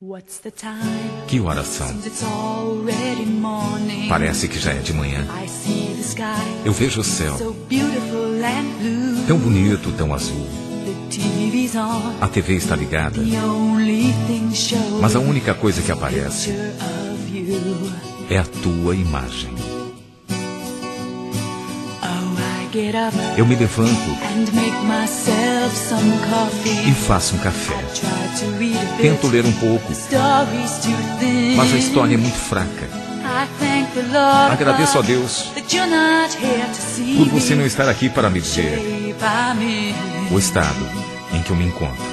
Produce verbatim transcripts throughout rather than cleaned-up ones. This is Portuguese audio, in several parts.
Que horas são? Parece que já é de manhã. Eu vejo o céu, tão bonito, tão azul. A T V está ligada, mas a única coisa que aparece é a tua imagem. Eu me levanto e faço um café. Tento ler um pouco, mas a história é muito fraca. Agradeço a Deus por você não estar aqui para me dizer o estado em que eu me encontro.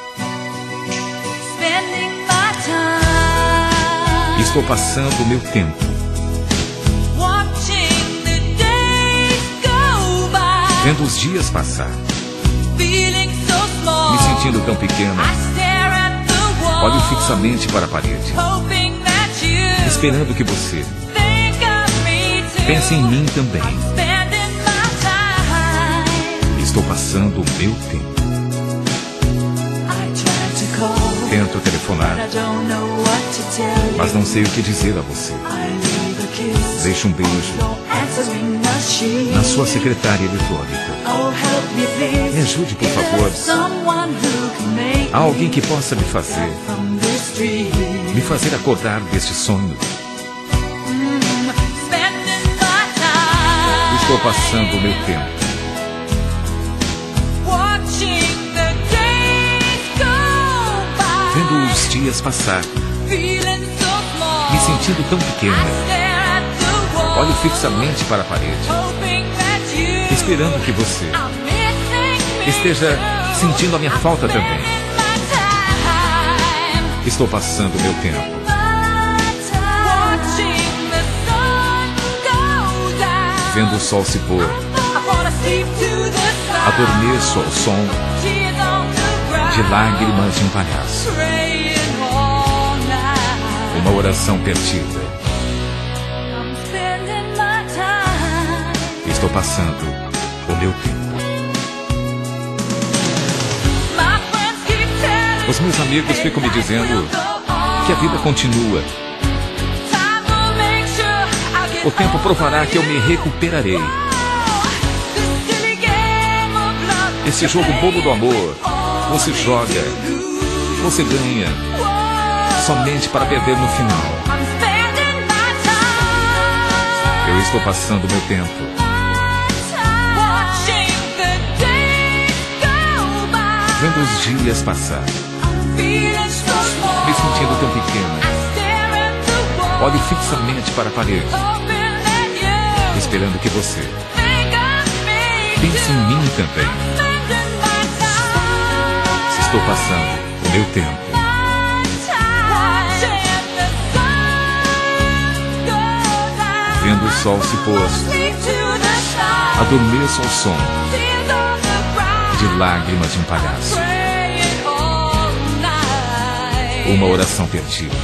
Estou passando o meu tempo vendo os dias passar, me sentindo tão pequena. Olho fixamente para a parede, esperando que você pense em mim também. Estou passando o meu tempo. Tento telefonar, mas não sei o que dizer a você. Deixe um beijo na sua secretária eletrônica. Me ajude, por favor. Há alguém que possa me fazer Me fazer acordar deste sonho. Estou passando o meu tempo vendo os dias passar, me sentindo tão pequena. Olho fixamente para a parede, esperando que você esteja sentindo a minha falta também. Estou passando o meu tempo vendo o sol se pôr. Adormeço ao som de lágrimas de um palhaço. Uma oração perdida. Estou passando o meu tempo. Os meus amigos ficam me dizendo que a vida continua. O tempo provará que eu me recuperarei. Esse jogo bobo do amor, você joga, você ganha, somente para perder no final. Eu estou passando o meu tempo vendo os dias passar, me sentindo tão pequena. Olho fixamente para a parede, esperando que você pense em mim também. Estou passando o meu tempo vendo o sol se pôr. Adormeço ao som de lágrimas de um palhaço. Uma oração perdida.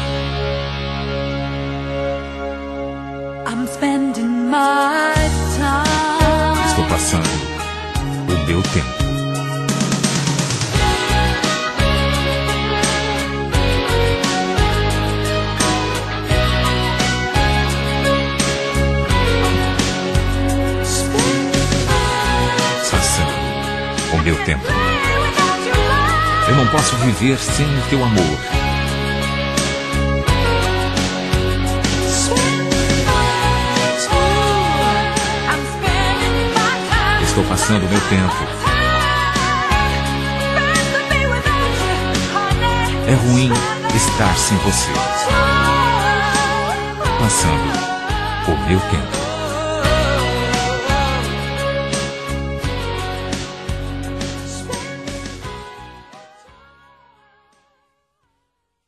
Estou passando o meu tempo o meu tempo. Eu não posso viver sem o teu amor. Estou passando o meu tempo. É ruim estar sem você. Passando o meu tempo.